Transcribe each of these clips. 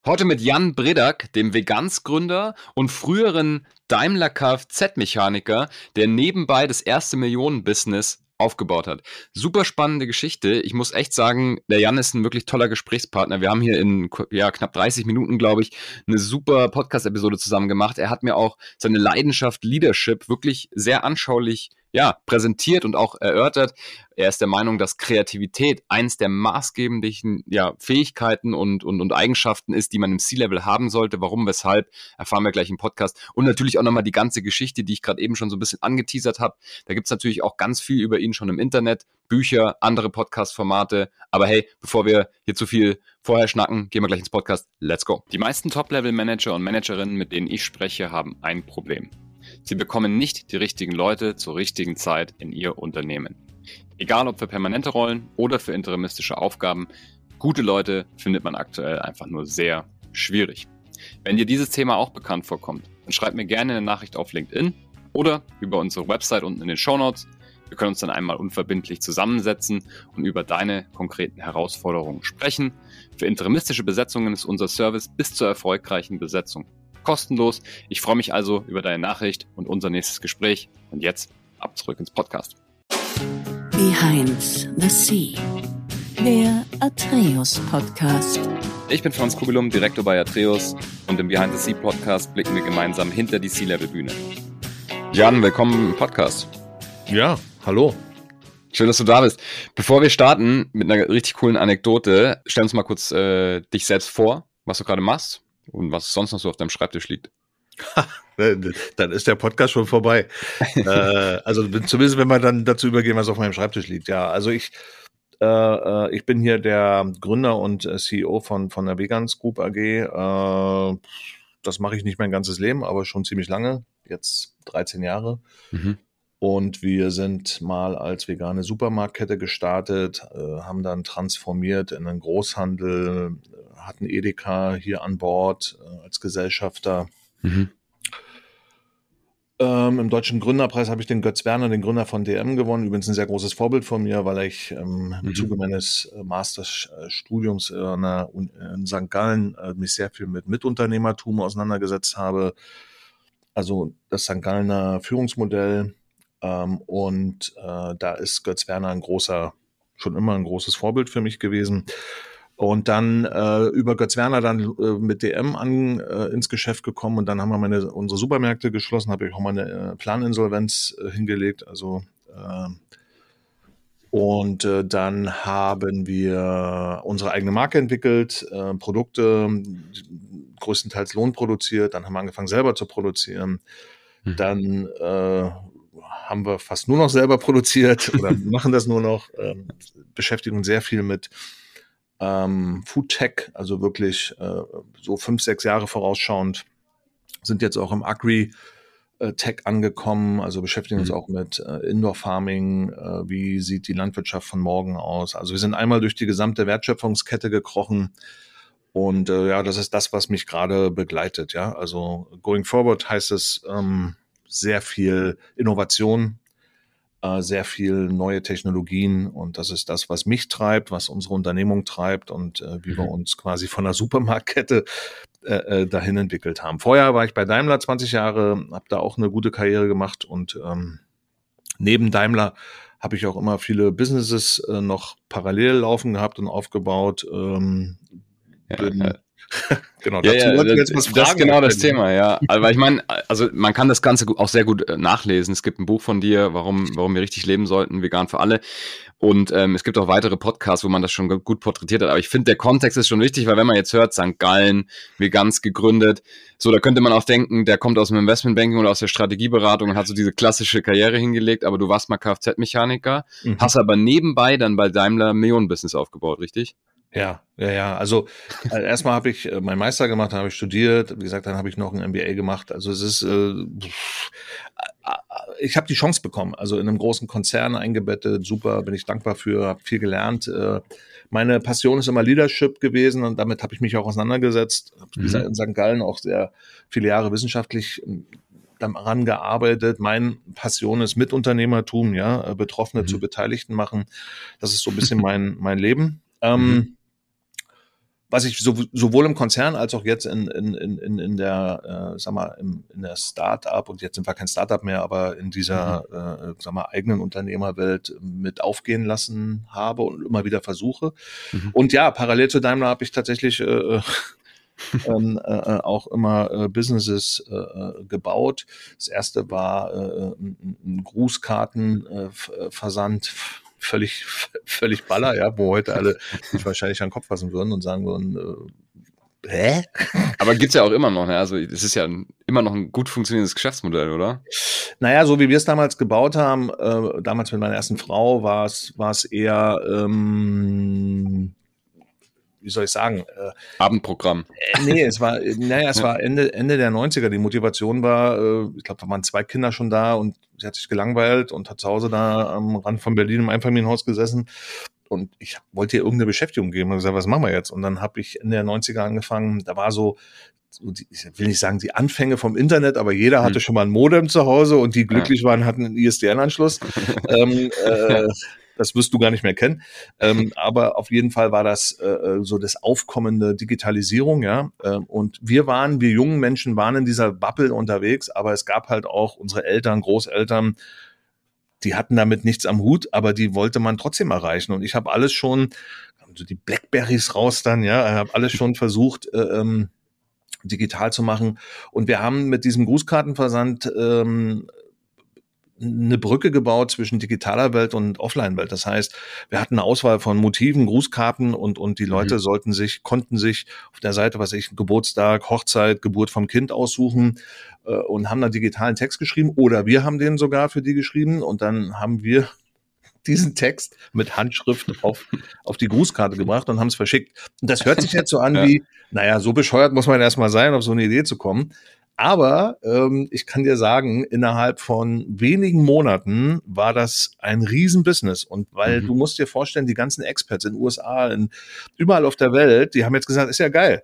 Heute mit Jan Bredak, dem Veganz-Gründer und früheren Daimler Kfz-Mechaniker, der nebenbei das erste Millionen-Business aufgebaut hat. Super spannende Geschichte. Ich muss echt sagen, der Jan ist ein wirklich toller Gesprächspartner. Wir haben hier in knapp 30 Minuten, glaube ich, eine super Podcast-Episode zusammen gemacht. Er hat mir auch seine Leidenschaft Leadership wirklich sehr anschaulich präsentiert und auch erörtert. Er ist der Meinung, dass Kreativität eins der maßgeblichen Fähigkeiten und Eigenschaften ist, die man im C-Level haben sollte. Warum, weshalb, erfahren wir gleich im Podcast. Und natürlich auch nochmal die ganze Geschichte, die ich gerade eben schon so ein bisschen angeteasert habe. Da gibt es natürlich auch ganz viel über ihn schon im Internet, Bücher, andere Podcast-Formate. Aber hey, bevor wir hier zu viel vorher schnacken, gehen wir gleich ins Podcast. Let's go. Die meisten Top-Level-Manager und Managerinnen, mit denen ich spreche, haben ein Problem. Sie bekommen nicht die richtigen Leute zur richtigen Zeit in ihr Unternehmen. Egal ob für permanente Rollen oder für interimistische Aufgaben, gute Leute findet man aktuell einfach nur sehr schwierig. Wenn dir dieses Thema auch bekannt vorkommt, dann schreib mir gerne eine Nachricht auf LinkedIn oder über unsere Website unten in den Shownotes. Wir können uns dann einmal unverbindlich zusammensetzen und über deine konkreten Herausforderungen sprechen. Für interimistische Besetzungen ist unser Service bis zur erfolgreichen Besetzung kostenlos. Ich freue mich also über deine Nachricht und unser nächstes Gespräch. Und jetzt ab zurück ins Podcast. Behind the Sea, der Atreus Podcast. Ich bin Franz Kugelum, Direktor bei Atreus, und im Behind the Sea Podcast blicken wir gemeinsam hinter die Sea-Level-Bühne. Jan, willkommen im Podcast. Ja, hallo. Schön, dass du da bist. Bevor wir starten mit einer richtig coolen Anekdote, stell uns mal kurz dich selbst vor, was du gerade machst und was sonst noch so auf deinem Schreibtisch liegt. Dann ist der Podcast schon vorbei. Also zumindest, wenn wir dann dazu übergehen, was auf meinem Schreibtisch liegt. Ja, also ich bin hier der Gründer und CEO von der Veganz Group AG. Das mache ich nicht mein ganzes Leben, aber schon ziemlich lange, jetzt 13 Jahre. Mhm. Und wir sind mal als vegane Supermarktkette gestartet, haben dann transformiert in einen Großhandel, hatten Edeka hier an Bord als Gesellschafter. Mhm. Im Deutschen Gründerpreis habe ich den Götz Werner, den Gründer von DM, gewonnen. Übrigens ein sehr großes Vorbild von mir, weil ich im Zuge meines Masterstudiums in St. Gallen mich sehr viel mit Mitunternehmertum auseinandergesetzt habe. Also das St. Gallener Führungsmodell. Und da ist Götz Werner schon immer ein großes Vorbild für mich gewesen. Und dann über Götz Werner dann mit DM ins Geschäft gekommen, und dann haben wir unsere Supermärkte geschlossen, habe ich auch mal eine Planinsolvenz hingelegt. Also dann haben wir unsere eigene Marke entwickelt, Produkte größtenteils lohnproduziert. Dann haben wir angefangen selber zu produzieren. Dann haben wir fast nur noch selber produziert oder machen das nur noch, beschäftigen uns sehr viel mit Food Tech, also wirklich so 5-6 Jahre vorausschauend, sind jetzt auch im Agri-Tech angekommen, also beschäftigen uns auch mit Indoor-Farming, wie sieht die Landwirtschaft von morgen aus. Also wir sind einmal durch die gesamte Wertschöpfungskette gekrochen, und das ist das, was mich gerade begleitet. Ja, also going forward heißt es sehr viel Innovation, sehr viel neue Technologien, und das ist das, was mich treibt, was unsere Unternehmung treibt und wie wir uns quasi von der Supermarktkette dahin entwickelt haben. Vorher war ich bei Daimler 20 Jahre, habe da auch eine gute Karriere gemacht, und neben Daimler habe ich auch immer viele Businesses noch parallel laufen gehabt und aufgebaut. Genau, dazu wollten wir jetzt was fragen. Das ist genau das Thema, ja. Aber ich meine, also man kann das Ganze auch sehr gut nachlesen. Es gibt ein Buch von dir, warum wir richtig leben sollten, vegan für alle. Und es gibt auch weitere Podcasts, wo man das schon gut porträtiert hat. Aber ich finde, der Kontext ist schon wichtig, weil wenn man jetzt hört, St. Gallen, Veganz gegründet, so, da könnte man auch denken, der kommt aus dem Investmentbanking oder aus der Strategieberatung und hat so diese klassische Karriere hingelegt, aber du warst mal Kfz-Mechaniker, hast aber nebenbei dann bei Daimler Millionen-Business aufgebaut, richtig? Ja. Also erstmal habe ich meinen Meister gemacht, dann habe ich studiert, wie gesagt, dann habe ich noch ein MBA gemacht. Also es ist, ich habe die Chance bekommen, also in einem großen Konzern eingebettet, super, bin ich dankbar für, habe viel gelernt. Meine Passion ist immer Leadership gewesen, und damit habe ich mich auch auseinandergesetzt. Wie gesagt, in St. Gallen auch sehr viele Jahre wissenschaftlich daran gearbeitet. Meine Passion ist Mitunternehmertum, ja, Betroffene zu Beteiligten machen. Das ist so ein bisschen mein Leben. was ich sowohl im Konzern als auch jetzt in der, sag mal, in der Start-up, und jetzt sind wir kein Start-up mehr, aber in dieser, sag mal, eigenen Unternehmerwelt mit aufgehen lassen habe und immer wieder versuche. Und ja, parallel zu Daimler habe ich tatsächlich auch immer Businesses gebaut. Das erste war ein Grußkartenversand, völlig Baller, ja, wo heute alle sich wahrscheinlich an den Kopf fassen würden und sagen würden, hä? Aber gibt's ja auch immer noch, ne? Also es ist ja immer noch ein gut funktionierendes Geschäftsmodell, oder? Naja, so wie wir es damals gebaut haben, damals mit meiner ersten Frau, war es eher, wie soll ich sagen? Abendprogramm. Nee, es war Ende der 90er. Die Motivation war, ich glaube, da waren 2 Kinder schon da und sie hat sich gelangweilt und hat zu Hause da am Rand von Berlin im Einfamilienhaus gesessen. Und ich wollte ihr irgendeine Beschäftigung geben und gesagt, was machen wir jetzt? Und dann habe ich Ende der 90er angefangen, da war so ich will nicht sagen die Anfänge vom Internet, aber jeder hatte schon mal ein Modem zu Hause und die glücklich waren, hatten einen ISDN-Anschluss. Das wirst du gar nicht mehr kennen. Aber auf jeden Fall war das so das aufkommende Digitalisierung, ja. Und wir jungen Menschen waren in dieser Bubble unterwegs, aber es gab halt auch unsere Eltern, Großeltern, die hatten damit nichts am Hut, aber die wollte man trotzdem erreichen. Und ich habe alles schon, so die Blackberries raus dann, ja, habe alles schon versucht, digital zu machen. Und wir haben mit diesem Grußkartenversand eine Brücke gebaut zwischen digitaler Welt und Offline-Welt. Das heißt, wir hatten eine Auswahl von Motiven, Grußkarten und die Leute konnten sich auf der Seite, Geburtstag, Hochzeit, Geburt vom Kind aussuchen und haben dann digitalen Text geschrieben oder wir haben den sogar für die geschrieben und dann haben wir diesen Text mit Handschrift auf die Grußkarte gebracht und haben es verschickt. Und das hört sich jetzt so an wie, naja, so bescheuert muss man erstmal sein, auf so eine Idee zu kommen. Aber ich kann dir sagen, innerhalb von wenigen Monaten war das ein Riesenbusiness. Und weil du musst dir vorstellen, die ganzen Experts in den USA, überall auf der Welt, die haben jetzt gesagt, ist ja geil.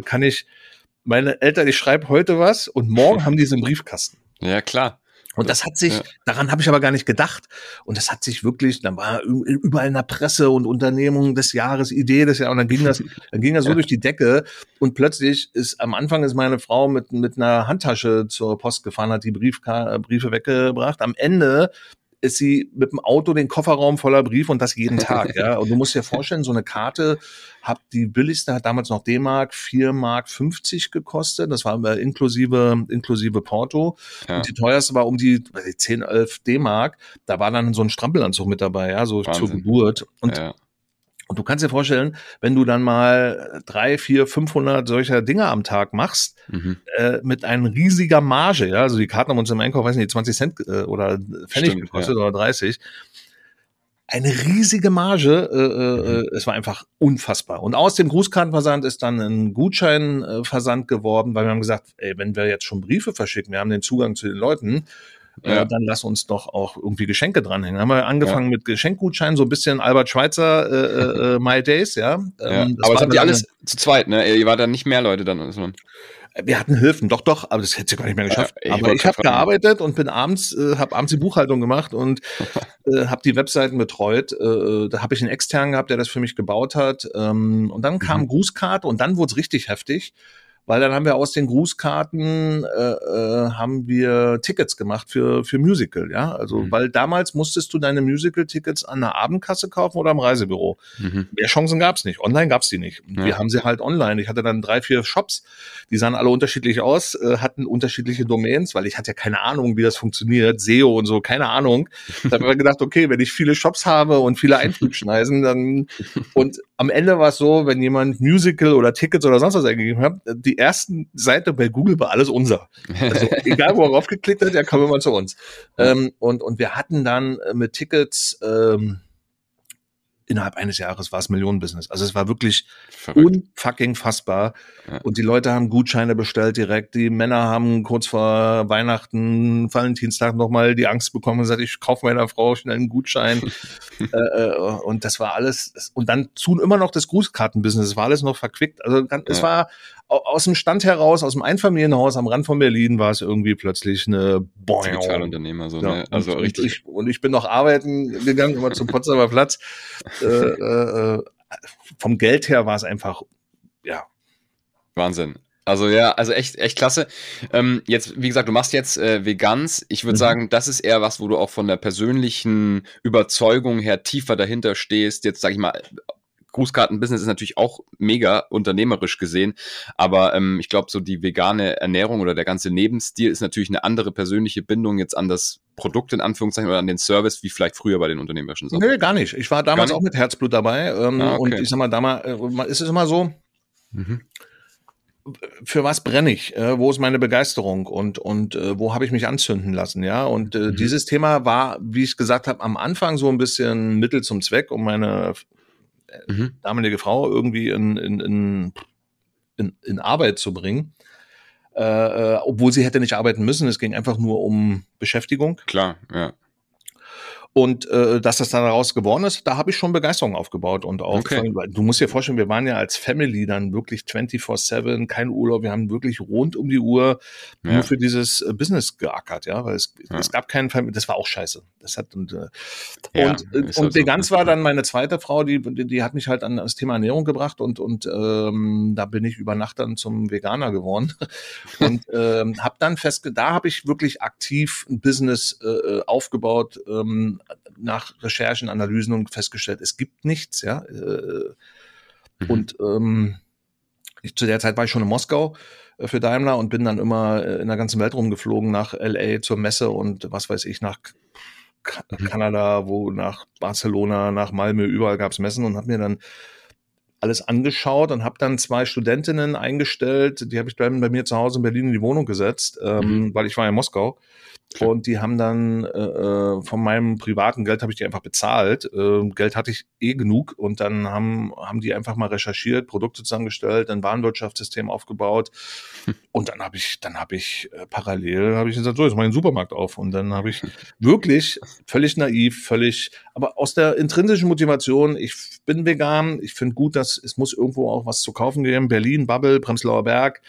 Meine Eltern, ich schreibe heute was und morgen haben die es im Briefkasten. Ja, klar. Und das hat sich, daran habe ich aber gar nicht gedacht. Und das hat sich wirklich, dann war überall in der Presse und Unternehmung des Jahres, Idee des Jahres. Und dann ging das so durch die Decke. Und plötzlich am Anfang ist meine Frau mit einer Handtasche zur Post gefahren, hat die Briefe weggebracht. Am Ende ist sie mit dem Auto den Kofferraum voller Briefe und das jeden Tag, ja. Und du musst dir vorstellen, so eine Karte die billigste hat damals noch D-Mark 4,50 Mark gekostet. Das war inklusive Porto. Ja. Und die teuerste war um die 10, 11 D-Mark. Da war dann so ein Strampelanzug mit dabei, ja, so Wahnsinn. Zur Geburt. Und du kannst dir vorstellen, wenn du dann mal 300, 400, 500 solcher Dinge am Tag machst, mit einer riesiger Marge, ja, also die Karten haben uns im Einkauf, weiß nicht, 20 Cent oder Pfennig gekostet oder 30. Eine riesige Marge, es war einfach unfassbar. Und aus dem Grußkartenversand ist dann ein Gutscheinversand geworden, weil wir haben gesagt, ey, wenn wir jetzt schon Briefe verschicken, wir haben den Zugang zu den Leuten, dann lass uns doch auch irgendwie Geschenke dranhängen. Haben wir angefangen mit Geschenkgutscheinen, so ein bisschen Albert Schweitzer My Days, ja. Aber das habt ihr alles zu zweit, ne? Ihr wart dann nicht mehr Leute dann. Wir hatten Hilfen, doch, aber das hätte ich gar nicht mehr geschafft. Aber ich habe gearbeitet und bin habe abends die Buchhaltung gemacht und habe die Webseiten betreut. Da habe ich einen externen gehabt, der das für mich gebaut hat. Und dann kam Grußkarte und dann wurde es richtig heftig. Weil dann haben wir aus den Grußkarten haben wir Tickets gemacht für Musical, ja. Also weil damals musstest du deine Musical-Tickets an der Abendkasse kaufen oder am Reisebüro. Mehr Chancen gab's nicht. Online gab's die nicht. Und wir haben sie halt online. Ich hatte dann 3, 4 Shops, die sahen alle unterschiedlich aus, hatten unterschiedliche Domains, weil ich hatte ja keine Ahnung, wie das funktioniert, SEO und so, keine Ahnung. Da habe ich mir gedacht, okay, wenn ich viele Shops habe und viele Einflugschneisen, dann und am Ende war es so, wenn jemand Musical oder Tickets oder sonst was eingegeben hat, die ersten Seite bei Google war alles unser. Also egal, wo er raufgeklickt hat, er kam immer zu uns. Und wir hatten dann mit Tickets innerhalb eines Jahres war es Millionenbusiness. Also es war wirklich unfucking fassbar. Ja. Und die Leute haben Gutscheine bestellt direkt. Die Männer haben kurz vor Weihnachten, Valentinstag nochmal die Angst bekommen und gesagt, ich kaufe meiner Frau schnell einen Gutschein. Und das war alles. Und dann immer noch das Grußkartenbusiness. Es war alles noch verquickt. Also es war aus dem Stand heraus, aus dem Einfamilienhaus am Rand von Berlin war es irgendwie plötzlich eine Digitalunternehmer. So, ne? Also richtig. Und ich bin noch arbeiten gegangen, immer zum Potsdamer Platz. Vom Geld her war es einfach ja. Wahnsinn. Also ja, also echt klasse. Jetzt, wie gesagt, du machst jetzt Veganz. Ich würde sagen, das ist eher was, wo du auch von der persönlichen Überzeugung her tiefer dahinter stehst. Jetzt sage ich mal, Grußkarten-Business ist natürlich auch mega unternehmerisch gesehen, aber ich glaube, so die vegane Ernährung oder der ganze Lebensstil ist natürlich eine andere persönliche Bindung jetzt an das Produkt in Anführungszeichen oder an den Service, wie vielleicht früher bei den unternehmerischen Sachen. Nee, gar nicht. Ich war damals auch mit Herzblut dabei okay. und ich sag mal, damals ist es immer so, für was brenne ich? Wo ist meine Begeisterung und wo habe ich mich anzünden lassen? Ja, und dieses Thema war, wie ich gesagt habe, am Anfang so ein bisschen Mittel zum Zweck, um meine damalige Frau irgendwie in Arbeit zu bringen, obwohl sie hätte nicht arbeiten müssen. Es ging einfach nur um Beschäftigung. Klar, ja. Und dass das dann daraus geworden ist, da habe ich schon Begeisterung aufgebaut. Und auch, du musst dir vorstellen, wir waren ja als Family dann wirklich 24/7, kein Urlaub, wir haben wirklich rund um die Uhr nur für dieses Business geackert, ja, weil es gab keinen Family, das war auch scheiße. Das hat und Veganz war dann meine zweite Frau, die hat mich halt an das Thema Ernährung gebracht und da bin ich über Nacht dann zum Veganer geworden und habe dann da habe ich wirklich aktiv ein Business aufgebaut, nach Recherchen, Analysen und festgestellt, es gibt nichts, ja. Und zu der Zeit war ich schon in Moskau für Daimler und bin dann immer in der ganzen Welt rumgeflogen, nach LA zur Messe und was weiß ich, nach Kanada, nach Barcelona, nach Malmö, überall gab's Messen und habe mir dann alles angeschaut und habe dann 2 Studentinnen eingestellt, die habe ich dann bei mir zu Hause in Berlin in die Wohnung gesetzt, weil ich war in Moskau. Und die haben dann von meinem privaten Geld habe ich die einfach bezahlt. Geld hatte ich genug und dann haben die einfach mal recherchiert, Produkte zusammengestellt, ein Warenwirtschaftssystem aufgebaut und dann habe ich parallel gesagt, so, jetzt mache ich einen Supermarkt auf und dann habe ich wirklich völlig naiv, aber aus der intrinsischen Motivation, ich bin vegan, ich finde gut, dass es muss irgendwo auch was zu kaufen geben, Berlin, Bubble, Prenzlauer Berg,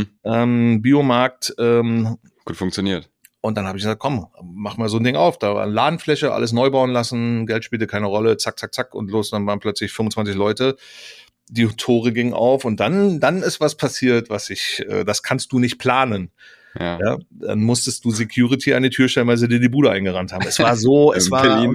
Biomarkt. Gut funktioniert. Und dann habe ich gesagt, komm, mach mal so ein Ding auf. Da war Ladenfläche, alles neu bauen lassen, Geld spielte keine Rolle, zack, zack, zack und los. Dann waren plötzlich 25 Leute, die Tore gingen auf und dann ist was passiert, das kannst du nicht planen. Ja, dann musstest du Security an die Tür stellen, weil sie dir die Bude eingerannt haben. Es war so, das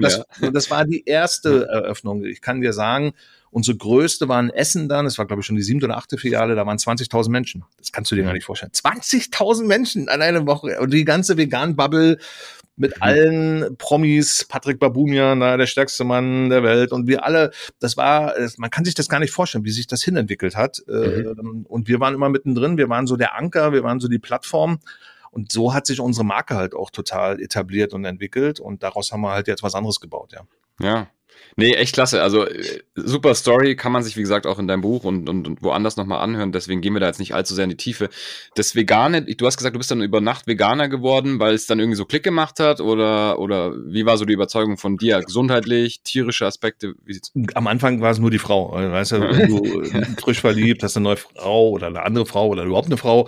war die erste Eröffnung. Ich kann dir sagen, unsere größte war in Essen dann, das war glaube ich schon die 7. oder 8. Filiale, da waren 20.000 Menschen. Das kannst du dir gar nicht vorstellen. 20.000 Menschen an einer Woche und die ganze Vegan-Bubble mit allen Promis, Patrick Baboumian, der stärkste Mann der Welt und wir alle, man kann sich das gar nicht vorstellen, wie sich das hinentwickelt hat. Und wir waren immer mittendrin, wir waren so der Anker, wir waren so die Plattform und so hat sich unsere Marke halt auch total etabliert und entwickelt und daraus haben wir halt jetzt was anderes gebaut, ja. Ja. Nee, echt klasse. Also super Story, kann man sich, wie gesagt, auch in deinem Buch und woanders nochmal anhören. Deswegen gehen wir da jetzt nicht allzu sehr in die Tiefe. Das Vegane, du hast gesagt, du bist dann über Nacht Veganer geworden, weil es dann irgendwie so Klick gemacht hat? Oder wie war so die Überzeugung von dir? Gesundheitlich, tierische Aspekte? Wie sieht's? Am Anfang war es nur die Frau. Weißt du, wenn du frisch verliebt, hast eine neue Frau oder eine andere Frau oder überhaupt eine Frau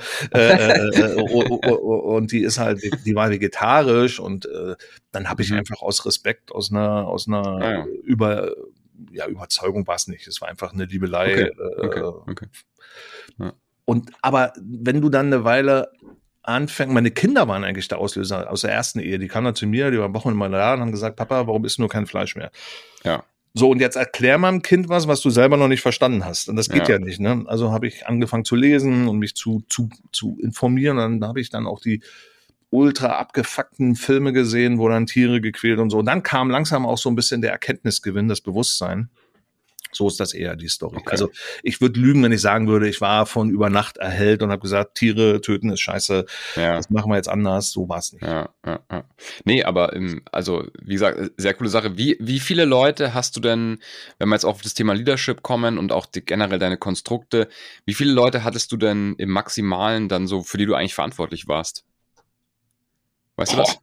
und die ist halt, die war vegetarisch und dann habe ich einfach aus Respekt, aus einer Überzeugung war es nicht. Es war einfach eine Liebelei. Okay. Ja. Aber wenn du dann eine Weile anfängst, meine Kinder waren eigentlich der Auslöser aus der ersten Ehe. Die kamen dann zu mir, die waren Wochen in meiner Laden und haben gesagt, Papa, warum isst du nur kein Fleisch mehr? Ja. So, und jetzt erklär mal dem Kind was du selber noch nicht verstanden hast. Und das geht ja nicht, ne? Also habe ich angefangen zu lesen und mich zu informieren. Und dann habe ich dann auch die ultra abgefuckten Filme gesehen, wo dann Tiere gequält und so. Und dann kam langsam auch so ein bisschen der Erkenntnisgewinn, das Bewusstsein. So ist das eher die Story. Okay. Also ich würde lügen, wenn ich sagen würde, ich war von über Nacht erhellt und habe gesagt, Tiere töten ist scheiße, das machen wir jetzt anders. So war es nicht. Ja. Nee, aber also wie gesagt, sehr coole Sache. Wie viele Leute hast du denn, wenn wir jetzt auf das Thema Leadership kommen und auch generell deine Konstrukte, wie viele Leute hattest du denn im Maximalen dann so, für die du eigentlich verantwortlich warst? Weißt du das?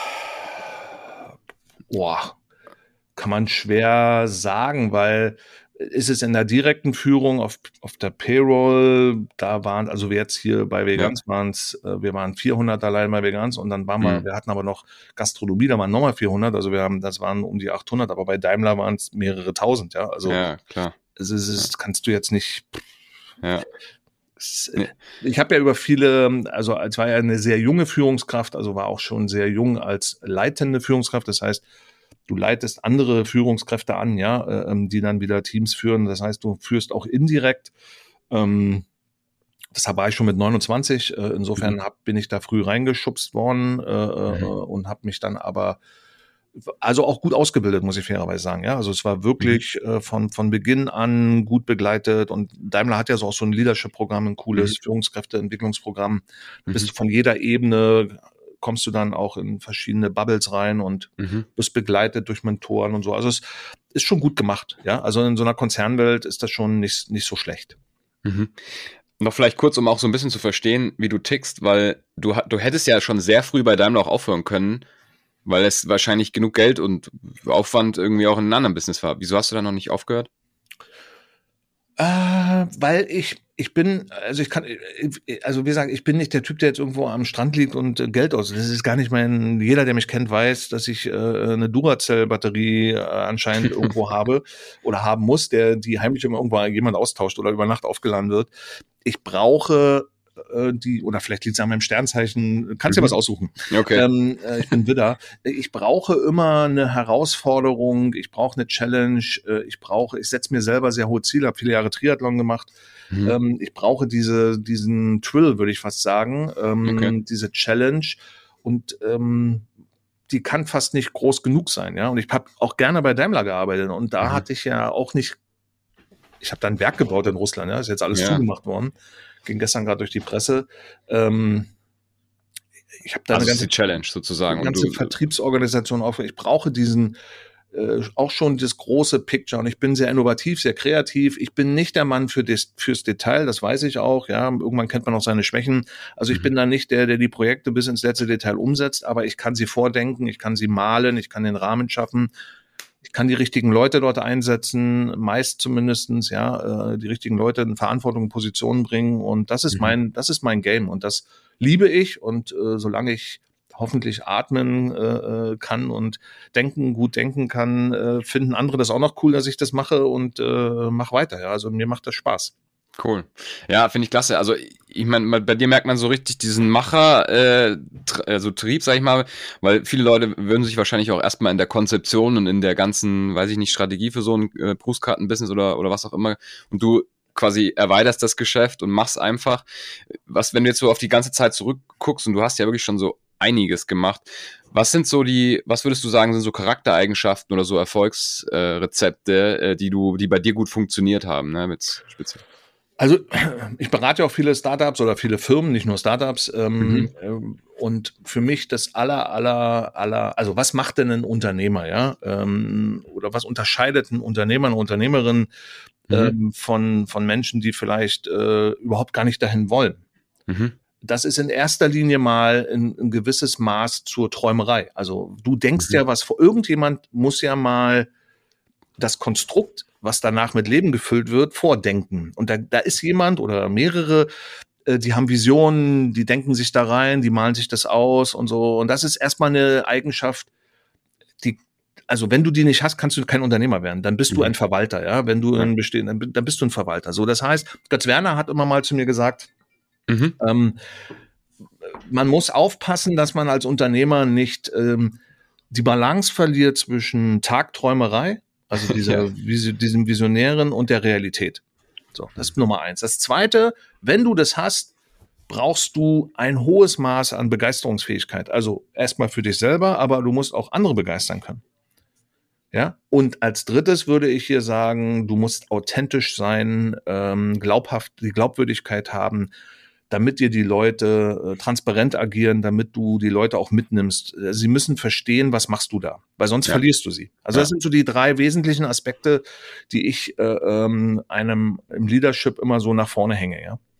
Boah. Kann man schwer sagen, weil ist es in der direkten Führung auf der Payroll, da waren, also wir jetzt hier bei Veganz waren es, wir waren 400 allein bei Veganz und dann wir hatten aber noch Gastronomie, da waren nochmal 400, also das waren um die 800, aber bei Daimler waren es mehrere tausend, ja, also ja, klar. Kannst du jetzt nicht. Ja. Ich habe ja über also es war ja eine sehr junge Führungskraft, also war auch schon sehr jung als leitende Führungskraft, das heißt, du leitest andere Führungskräfte an, ja, die dann wieder Teams führen. Das heißt, du führst auch indirekt. Deshalb war ich schon mit 29. Insofern bin ich da früh reingeschubst worden und habe mich dann aber also auch gut ausgebildet, muss ich fairerweise sagen. Ja, also es war wirklich von Beginn an gut begleitet und Daimler hat ja auch so ein Leadership-Programm, ein cooles Führungskräfteentwicklungsprogramm. Bist du von jeder Ebene kommst du dann auch in verschiedene Bubbles rein und bist begleitet durch Mentoren und so. Also es ist schon gut gemacht, ja. Also in so einer Konzernwelt ist das schon nicht so schlecht. Noch vielleicht kurz, um auch so ein bisschen zu verstehen, wie du tickst, weil du hättest ja schon sehr früh bei Daimler auch aufhören können, weil es wahrscheinlich genug Geld und Aufwand irgendwie auch in einem anderen Business war. Wieso hast du da noch nicht aufgehört? Weil ich bin, also wie gesagt, ich bin nicht der Typ, der jetzt irgendwo am Strand liegt und Geld aus. Das ist gar nicht jeder, der mich kennt, weiß, dass ich eine Duracell-Batterie anscheinend irgendwo habe oder haben muss, die heimlich immer irgendwo jemand austauscht oder über Nacht aufgeladen wird. Ich brauche oder vielleicht liegt es an meinem Sternzeichen, kannst dir was aussuchen. Okay. Ich bin Widder. Ich brauche immer eine Herausforderung, ich brauche eine Challenge, ich setze mir selber sehr hohe Ziele, habe viele Jahre Triathlon gemacht. Ich brauche diesen Thrill, würde ich fast sagen, diese Challenge und die kann fast nicht groß genug sein, ja. Und ich habe auch gerne bei Daimler gearbeitet und da hatte ich ja auch nicht, ich habe da ein Werk gebaut in Russland, ja, ist jetzt alles zugemacht worden. Ging gestern gerade durch die Presse. Ich habe da eine ganze Challenge sozusagen. Eine ganze Vertriebsorganisation auf. Ich brauche auch schon das große Picture und ich bin sehr innovativ, sehr kreativ. Ich bin nicht der Mann fürs Detail, das weiß ich auch. Ja, irgendwann kennt man auch seine Schwächen. Also ich bin da nicht der die Projekte bis ins letzte Detail umsetzt, aber ich kann sie vordenken, ich kann sie malen, ich kann den Rahmen schaffen. Ich kann die richtigen Leute dort einsetzen, meist zumindestens, ja, die richtigen Leute in Verantwortung und Positionen bringen und das ist mein Game und das liebe ich und solange ich hoffentlich atmen kann und gut denken kann, finden andere das auch noch cool, dass ich das mache und mach weiter, ja, also mir macht das Spaß. Cool. Ja, finde ich klasse. Also ich meine, bei dir merkt man so richtig diesen Trieb, sag ich mal, weil viele Leute würden sich wahrscheinlich auch erstmal in der Konzeption und in der ganzen, weiß ich nicht, Strategie für so ein Berufskartenbusiness oder was auch immer und du quasi erweiterst das Geschäft und machst einfach, wenn du jetzt so auf die ganze Zeit zurückguckst und du hast ja wirklich schon so einiges gemacht. Was würdest du sagen, sind so Charaktereigenschaften oder so Erfolgsrezepte, die bei dir gut funktioniert haben, ne, mit speziell? Also ich berate ja auch viele Startups oder viele Firmen, nicht nur Startups. Und für mich das also was macht denn ein Unternehmer, ja? Oder was unterscheidet ein Unternehmer, eine Unternehmerin von Menschen, die vielleicht überhaupt gar nicht dahin wollen? Das ist in erster Linie mal ein gewisses Maß zur Träumerei. Also du denkst ja irgendjemand muss ja mal das Konstrukt, was danach mit Leben gefüllt wird, vordenken. Und da ist jemand oder mehrere, die haben Visionen, die denken sich da rein, die malen sich das aus und so. Und das ist erstmal eine Eigenschaft, also wenn du die nicht hast, kannst du kein Unternehmer werden. Dann bist du ein Verwalter, ja. Wenn du dann bist du ein Verwalter. So, das heißt, Götz Werner hat immer mal zu mir gesagt, man muss aufpassen, dass man als Unternehmer nicht die Balance verliert zwischen Tagträumerei, also diesem Visionären und der Realität. So, das ist Nummer 1. Das Zweite, wenn du das hast, brauchst du ein hohes Maß an Begeisterungsfähigkeit. Also erstmal für dich selber, aber du musst auch andere begeistern können. Ja? Und als drittes würde ich hier sagen, du musst authentisch sein, glaubhaft, die Glaubwürdigkeit haben, damit dir die Leute transparent agieren, damit du die Leute auch mitnimmst. Sie müssen verstehen, was machst du da, weil sonst verlierst du sie. Also das sind so die 3 wesentlichen Aspekte, die ich einem im Leadership immer so nach vorne hänge. Ja.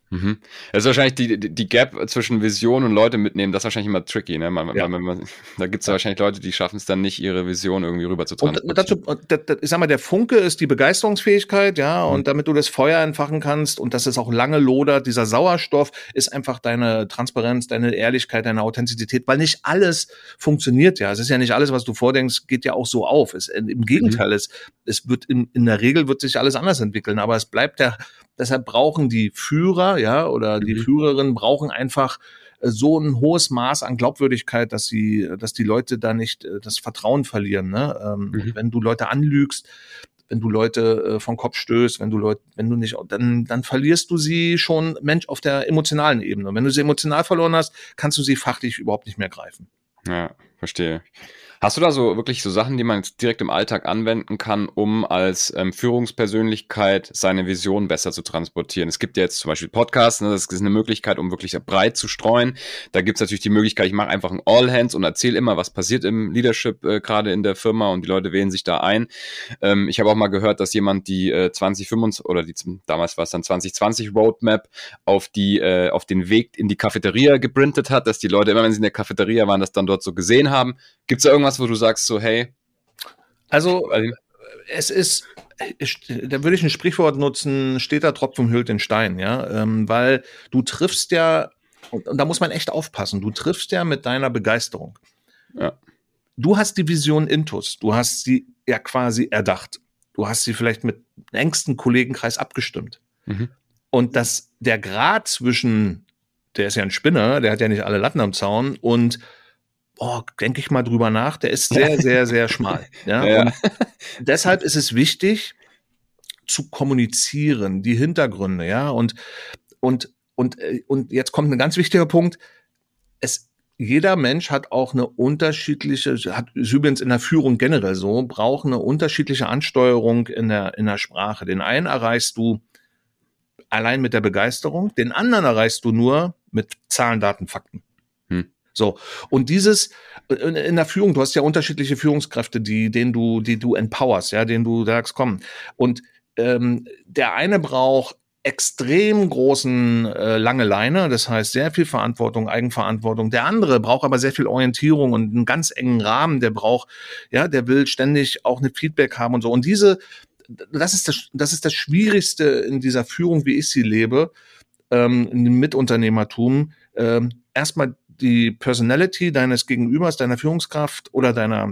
Mhm. Das ist wahrscheinlich die Gap zwischen Vision und Leute mitnehmen, das ist wahrscheinlich immer tricky, ne? Da gibt es wahrscheinlich Leute, die schaffen es dann nicht, ihre Vision irgendwie rüber zu transportieren. Ich sag mal, der Funke ist die Begeisterungsfähigkeit, ja, Mhm. und damit du das Feuer entfachen kannst und dass es auch lange lodert, dieser Sauerstoff ist einfach deine Transparenz, deine Ehrlichkeit, deine Authentizität, weil nicht alles funktioniert, ja. Es ist ja nicht alles, was du vordenkst, geht ja auch so auf. Im Gegenteil, es wird in der Regel wird sich alles anders entwickeln, aber es bleibt deshalb brauchen die Führer, ja, oder die Führerinnen brauchen einfach so ein hohes Maß an Glaubwürdigkeit, dass die Leute da nicht das Vertrauen verlieren, ne? Wenn du Leute anlügst, wenn du Leute vom Kopf stößt, wenn du nicht, dann verlierst du sie schon Mensch auf der emotionalen Ebene. Und wenn du sie emotional verloren hast, kannst du sie fachlich überhaupt nicht mehr greifen. Ja, verstehe. Hast du da so wirklich so Sachen, die man jetzt direkt im Alltag anwenden kann, um als Führungspersönlichkeit seine Vision besser zu transportieren? Es gibt ja jetzt zum Beispiel Podcasts, ne, das ist eine Möglichkeit, um wirklich breit zu streuen. Da gibt es natürlich die Möglichkeit, ich mache einfach ein All-Hands und erzähle immer, was passiert im Leadership gerade in der Firma und die Leute wählen sich da ein. Ich habe auch mal gehört, dass jemand die 2025 oder damals war es dann 2020 Roadmap auf den Weg in die Cafeteria geprintet hat, dass die Leute immer, wenn sie in der Cafeteria waren, das dann dort so gesehen haben. Gibt es da irgendwas, wo du sagst so, hey? Also da würde ich ein Sprichwort nutzen, steter Tropfen hüllt den Stein, ja, weil du triffst ja, und da muss man echt aufpassen, du triffst ja mit deiner Begeisterung. Ja. Du hast die Vision intus, du hast sie ja quasi erdacht, du hast sie vielleicht mit engsten Kollegenkreis abgestimmt. Und der Grad zwischen, der ist ja ein Spinner, der hat ja nicht alle Latten am Zaun und denke ich mal drüber nach, der ist sehr, sehr, sehr schmal. Ja? Und deshalb ist es wichtig, zu kommunizieren, die Hintergründe, ja. Und jetzt kommt ein ganz wichtiger Punkt. Jeder Mensch hat auch eine unterschiedliche, ist übrigens in der Führung generell so, braucht eine unterschiedliche Ansteuerung in der Sprache. Den einen erreichst du allein mit der Begeisterung, den anderen erreichst du nur mit Zahlen, Daten, Fakten. So. Und in der Führung, du hast ja unterschiedliche Führungskräfte, die du empowerst, ja, denen du sagst, komm. Und, der eine braucht extrem großen, lange Leine, das heißt sehr viel Verantwortung, Eigenverantwortung. Der andere braucht aber sehr viel Orientierung und einen ganz engen Rahmen, der will ständig auch eine Feedback haben und so. Und das ist das Schwierigste in dieser Führung, wie ich sie lebe, in dem Mitunternehmertum, erstmal die Personality deines Gegenübers, deiner Führungskraft oder deiner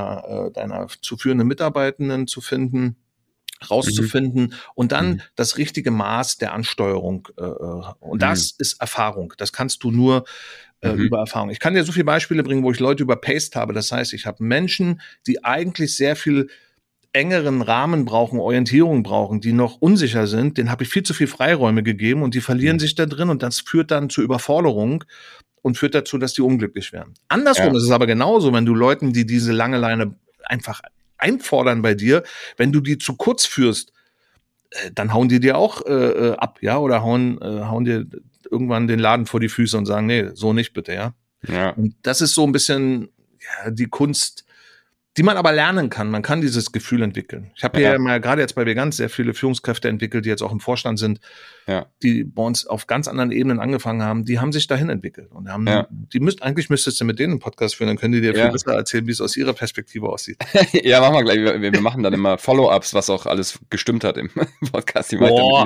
zu führenden Mitarbeitenden zu finden, rauszufinden und dann das richtige Maß der Ansteuerung. Und das ist Erfahrung. Das kannst du nur über Erfahrung. Ich kann dir so viele Beispiele bringen, wo ich Leute überpaced habe. Das heißt, ich habe Menschen, die eigentlich sehr viel engeren Rahmen brauchen, Orientierung brauchen, die noch unsicher sind, denen habe ich viel zu viel Freiräume gegeben und die verlieren sich da drin und das führt dann zu Überforderung und führt dazu, dass die unglücklich werden. Andersrum ist es aber genauso, wenn du Leuten, die diese lange Leine einfach einfordern bei dir, wenn du die zu kurz führst, dann hauen die dir auch ab, ja, oder hauen dir irgendwann den Laden vor die Füße und sagen, nee, so nicht bitte, ja. Und das ist so ein bisschen die Kunst, die man aber lernen kann. Man kann dieses Gefühl entwickeln. Ich habe ja mal gerade jetzt bei Veganz sehr viele Führungskräfte entwickelt, die jetzt auch im Vorstand sind, die bei uns auf ganz anderen Ebenen angefangen haben. Die haben sich dahin entwickelt und haben, eigentlich müsstest du mit denen einen Podcast führen, dann können die dir viel besser erzählen, wie es aus ihrer Perspektive aussieht. Ja, machen wir gleich. Wir machen dann immer Follow-ups, was auch alles gestimmt hat im Podcast.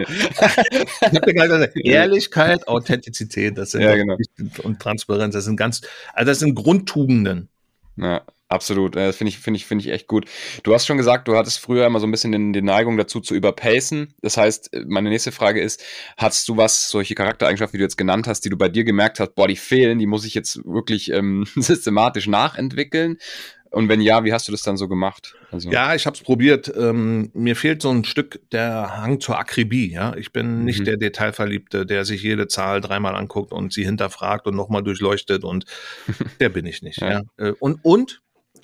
Ehrlichkeit, Authentizität, das sind und Transparenz, das sind Grundtugenden. Ja, absolut. Das finde ich echt gut. Du hast schon gesagt, du hattest früher immer so ein bisschen die Neigung dazu zu überpacen. Das heißt, meine nächste Frage ist, hast du solche Charaktereigenschaften, wie du jetzt genannt hast, die du bei dir gemerkt hast, die fehlen, die muss ich jetzt wirklich systematisch nachentwickeln? Und wenn ja, wie hast du das dann so gemacht? Also ja, ich habe es probiert. Mir fehlt so ein Stück der Hang zur Akribie. Ja, ich bin nicht der Detailverliebte, der sich jede Zahl dreimal anguckt und sie hinterfragt und nochmal durchleuchtet. Und der bin ich nicht. Ja. Und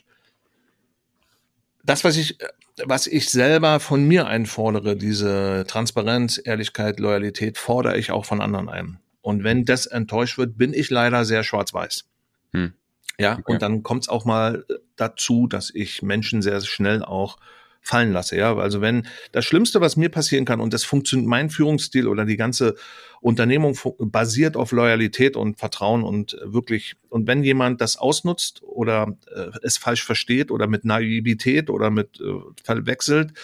das, was ich selber von mir einfordere, diese Transparenz, Ehrlichkeit, Loyalität, fordere ich auch von anderen ein. Und wenn das enttäuscht wird, bin ich leider sehr schwarz-weiß. Ja, okay. Und dann kommt es auch mal dazu, dass ich Menschen sehr schnell auch fallen lasse. Ja, also wenn das Schlimmste, was mir passieren kann, und das funktioniert, mein Führungsstil oder die ganze Unternehmung basiert auf Loyalität und Vertrauen und wirklich, und wenn jemand das ausnutzt oder es falsch versteht oder mit Naivität oder mit verwechselt,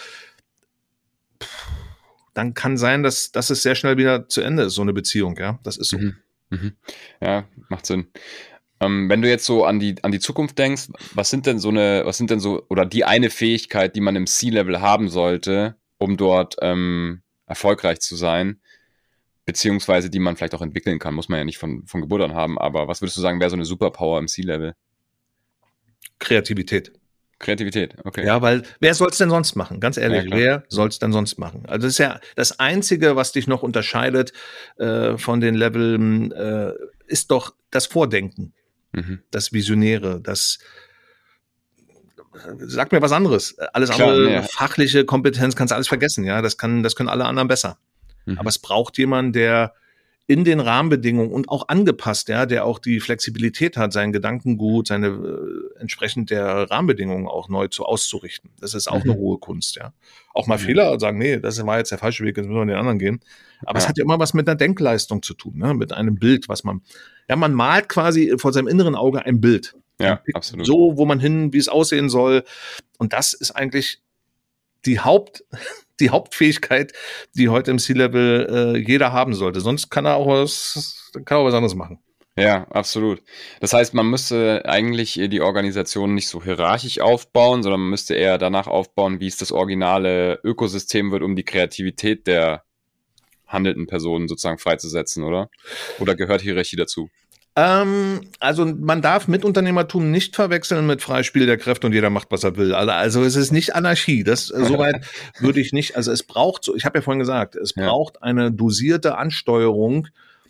dann kann sein, dass es sehr schnell wieder zu Ende ist, so eine Beziehung, ja. Das ist so. Ja, macht Sinn. Wenn du jetzt so an die Zukunft denkst, was sind denn so, oder die eine Fähigkeit, die man im C-Level haben sollte, um dort erfolgreich zu sein, beziehungsweise die man vielleicht auch entwickeln kann, muss man ja nicht von Geburt an haben, aber was würdest du sagen, wäre so eine Superpower im C-Level? Kreativität. Kreativität, okay. Ja, weil wer soll es denn sonst machen? Ganz ehrlich, Ja, wer soll es denn sonst machen? Also das ist ja das Einzige, was dich noch unterscheidet von den Leveln, ist doch das Vordenken, das Visionäre, das sag mir was anderes. Alles Klar, andere, fachliche Kompetenz, kannst du alles vergessen, ja. Das können alle anderen besser. Aber es braucht jemanden, der in den Rahmenbedingungen und auch angepasst, ja, der auch die Flexibilität hat, seinen Gedankengut, seine entsprechend der Rahmenbedingungen auch neu auszurichten. Das ist auch eine hohe Kunst, ja. Auch mal Fehler sagen, nee, das war jetzt der falsche Weg, jetzt müssen wir den anderen gehen. Aber es hat ja immer was mit einer Denkleistung zu tun, ne? Mit einem Bild, was man malt quasi vor seinem inneren Auge ein Bild. Ja, absolut. So, wo man wie es aussehen soll. Und das ist eigentlich die Hauptfähigkeit, die heute im C-Level jeder haben sollte. Sonst kann er auch was anderes machen. Ja, absolut. Das heißt, man müsste eigentlich die Organisation nicht so hierarchisch aufbauen, sondern man müsste eher danach aufbauen, wie es das originale Ökosystem wird, um die Kreativität der handelnden Personen sozusagen freizusetzen, oder? Oder gehört Hierarchie dazu? Also man darf Mitunternehmertum nicht verwechseln mit Freispiel der Kräfte und jeder macht, was er will. Also es ist nicht Anarchie. Das soweit würde ich nicht. Also es braucht so. Ich habe ja vorhin gesagt, es braucht eine dosierte Ansteuerung,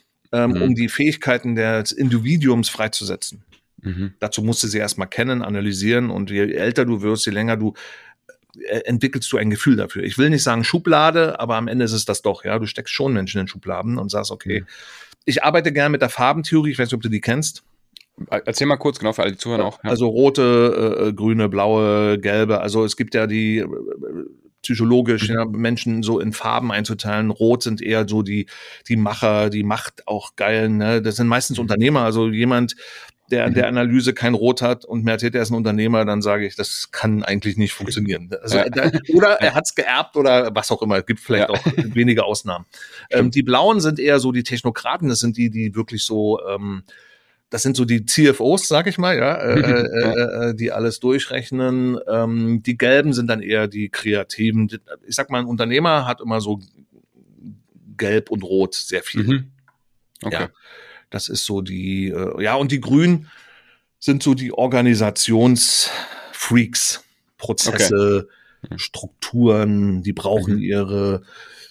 um die Fähigkeiten des Individuums freizusetzen. Dazu musst du sie erstmal kennen, analysieren und je älter du wirst, je länger du entwickelst du ein Gefühl dafür. Ich will nicht sagen Schublade, aber am Ende ist es das doch. Ja, du steckst schon Menschen in Schubladen und sagst, okay. Ich arbeite gerne mit der Farbentheorie, ich weiß nicht, ob du die kennst. Erzähl mal kurz, genau, für alle, die zuhören auch. Ja. Also rote, grüne, blaue, gelbe, also es gibt ja die psychologisch Menschen so in Farben einzuteilen. Rot sind eher so die Macher, die Macht auch geilen, ne? Das sind meistens Unternehmer, also jemand, der an der Analyse kein Rot hat und merkt, er ist ein Unternehmer, dann sage ich, das kann eigentlich nicht funktionieren. Also, oder er hat es geerbt oder was auch immer. Es gibt vielleicht auch wenige Ausnahmen. Die Blauen sind eher so die Technokraten, das sind die wirklich so, das sind so die CFOs, sag ich mal, ja, die alles durchrechnen. Die Gelben sind dann eher die Kreativen. Ich sag mal, ein Unternehmer hat immer so Gelb und Rot sehr viel. Okay. Ja. Das ist so die, und die Grünen sind so die Organisationsfreaks, Prozesse, Strukturen, die brauchen ihren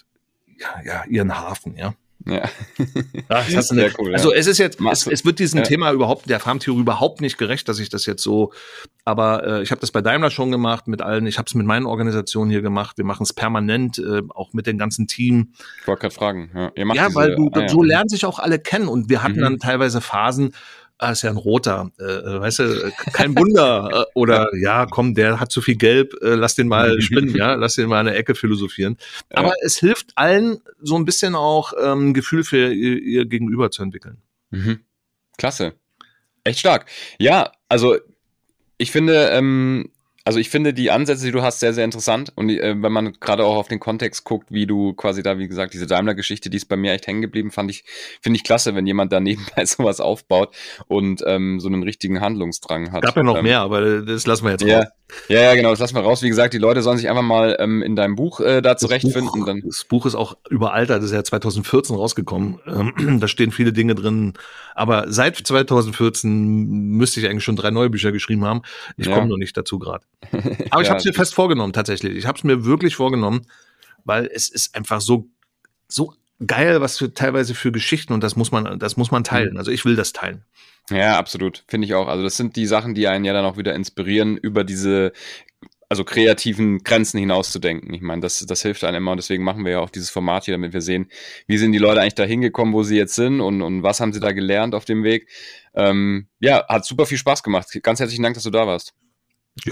Hafen, ja. Ja. Das hast du sehr cool, also es ist jetzt, es wird diesem Thema der Farbentheorie überhaupt nicht gerecht, dass ich das jetzt so, aber ich habe das bei Daimler schon gemacht mit allen, ich habe es mit meinen Organisationen hier gemacht, wir machen es permanent, auch mit dem ganzen Team. Ich wollte gerade fragen. Weil so lernen sich auch alle kennen und wir hatten dann teilweise Phasen, ist ja ein roter, weißt du, kein Wunder. Oder komm, der hat zu viel Gelb, lass den mal spinnen, lass den mal in der Ecke philosophieren. Aber es hilft allen, so ein bisschen auch ein Gefühl für ihr Gegenüber zu entwickeln. Klasse. Echt stark. Ja, also ich finde, die Ansätze, die du hast, sehr, sehr interessant. Und wenn man gerade auch auf den Kontext guckt, wie du quasi da, wie gesagt, diese Daimler-Geschichte, die ist bei mir echt hängen geblieben, finde ich klasse, wenn jemand da nebenbei sowas aufbaut und so einen richtigen Handlungsdrang hat. Gab ja noch mehr, aber das lassen wir jetzt raus. Ja, genau, das lassen wir raus. Wie gesagt, die Leute sollen sich einfach mal in deinem Buch da zurechtfinden. Das Buch ist auch überaltert, das ist ja 2014 rausgekommen. Da stehen viele Dinge drin. Aber seit 2014 müsste ich eigentlich schon 3 neue Bücher geschrieben haben. Ich komme noch nicht dazu gerade. Aber ich habe es mir fest vorgenommen, tatsächlich. Ich habe es mir wirklich vorgenommen, weil es ist einfach so geil, was teilweise für Geschichten und das muss man teilen. Also ich will das teilen. Ja, absolut. Finde ich auch. Also das sind die Sachen, die einen ja dann auch wieder inspirieren, über diese kreativen Grenzen hinauszudenken. Ich meine, das hilft einem immer und deswegen machen wir ja auch dieses Format hier, damit wir sehen, wie sind die Leute eigentlich da hingekommen, wo sie jetzt sind und was haben sie da gelernt auf dem Weg. Hat super viel Spaß gemacht. Ganz herzlichen Dank, dass du da warst. Ja,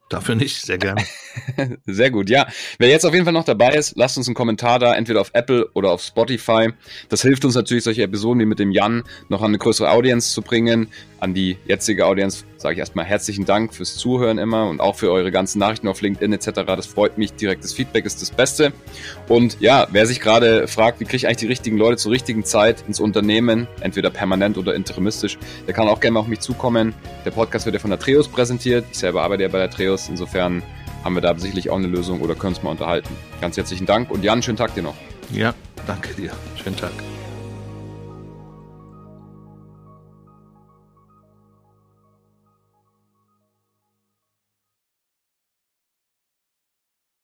Dafür nicht, sehr gerne. Sehr gut, ja. Wer jetzt auf jeden Fall noch dabei ist, lasst uns einen Kommentar da, entweder auf Apple oder auf Spotify. Das hilft uns natürlich, solche Episoden wie mit dem Jan noch an eine größere Audience zu bringen. An die jetzige Audience sage ich erstmal herzlichen Dank fürs Zuhören immer und auch für eure ganzen Nachrichten auf LinkedIn etc. Das freut mich. Direktes Feedback ist das Beste. Und ja, wer sich gerade fragt, wie kriege ich eigentlich die richtigen Leute zur richtigen Zeit ins Unternehmen, entweder permanent oder interimistisch, der kann auch gerne mal auf mich zukommen. Der Podcast wird ja von der Atreus präsentiert. Ich selber arbeite ja bei der Atreus. Insofern haben wir da sicherlich auch eine Lösung oder können uns mal unterhalten. Ganz herzlichen Dank und Jan, schönen Tag dir noch. Ja, danke dir. Schönen Tag.